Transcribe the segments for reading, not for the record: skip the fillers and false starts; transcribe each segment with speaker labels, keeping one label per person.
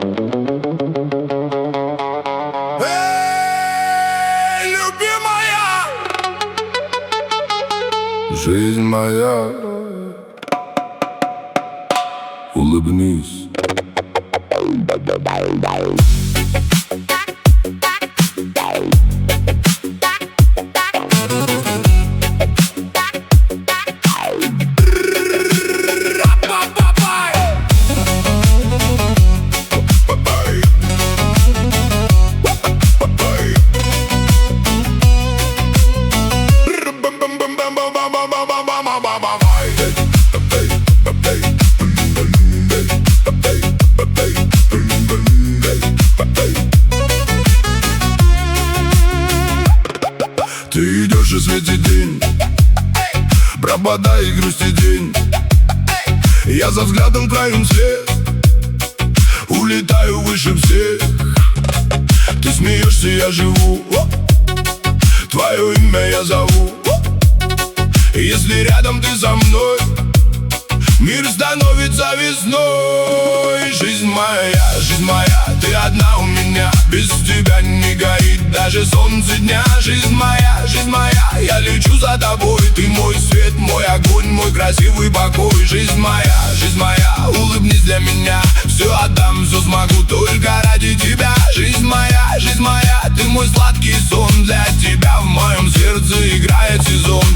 Speaker 1: Эй, любимая! Жизнь моя, улыбнись. Ты идешь и светит день, пропадай и грусти день. Я за взглядом краем след, улетаю выше всех. Ты смеешься, я живу, твое имя я зову. Если рядом ты со мной, мир становится весной. Жизнь моя, ты одна у меня. Без тебя не горит даже солнце дня. Жизнь моя, я лечу за тобой. Ты мой свет, мой огонь, мой красивый покой. Жизнь моя, улыбнись для меня. Все отдам, все смогу только ради тебя. Жизнь моя, ты мой сладкий сон. Для тебя в моем сердце играет сезон.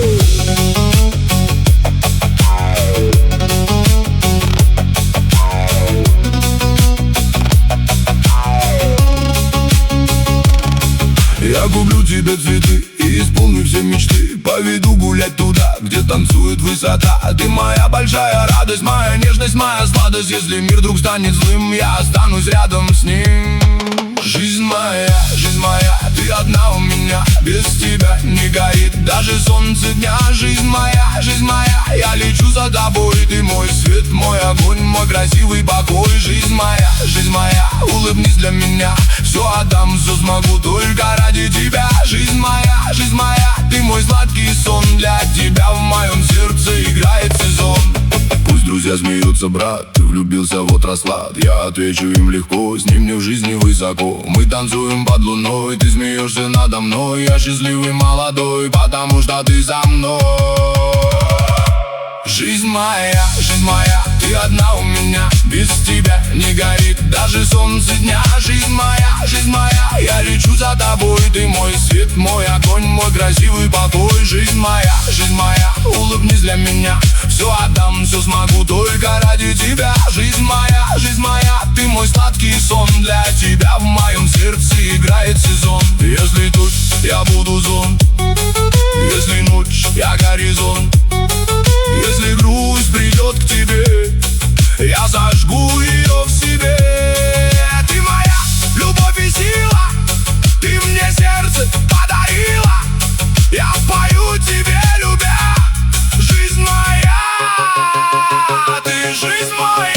Speaker 1: Я куплю тебе цветы и исполню все мечты. Поведу гулять туда, где танцует высота. Ты моя большая радость, моя нежность, моя сладость. Если мир вдруг станет злым, я останусь рядом с ним. Жизнь моя, ты одна у меня. Без тебя не горит даже солнце дня. Жизнь моя, я лечу за тобой. Ты мой свет, мой огонь, мой красивый покой. Жизнь моя, улыбнись для меня. Все отдам, все смогу только ради тебя. Жизнь моя, ты мой сладкий сон. Для тебя в моем сердце играет сезон. Пусть друзья смеются, брат, ты влюбился, вот расклад. Я отвечу им легко, с ним мне в жизни высоко. Мы танцуем под луной, ты смеешься надо мной. Я счастливый молодой, потому что ты со мной. Жизнь моя, ты одна у меня. Без тебя не горит даже солнце дня. Жизнь моя, я лечу за тобой. Ты мой свет, мой огонь, мой красивый покой. Жизнь моя, улыбнись для меня. Все отдам, все смогу только ради тебя. Жизнь моя, ты мой сладкий сон. Для тебя в моем сердце играет сезон. Если дождь, я буду зонт. Если ночь, я горизонт. Если грусть придет к тебе, я зажгу ее в себе. Ты моя любовь и сила, ты мне сердце подарила. Я пою тебе, любя. Жизнь моя, ты жизнь моя.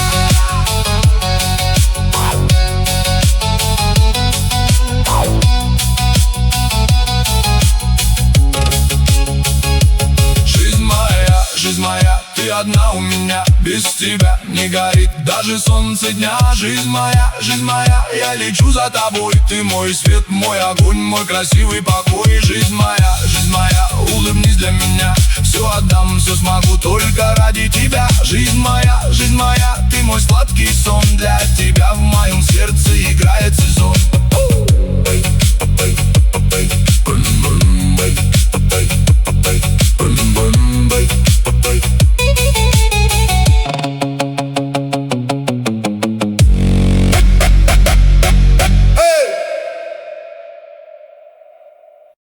Speaker 1: Жизнь моя, ты одна у меня. Без тебя не горит даже солнце дня. Жизнь моя, я лечу за тобой. Ты мой свет, мой огонь, мой красивый покой. Жизнь моя, улыбнись для меня. Все отдам, все смогу только ради тебя. Жизнь моя, ты мой сладкий сон. Для тебя в моем сердце играет сезон.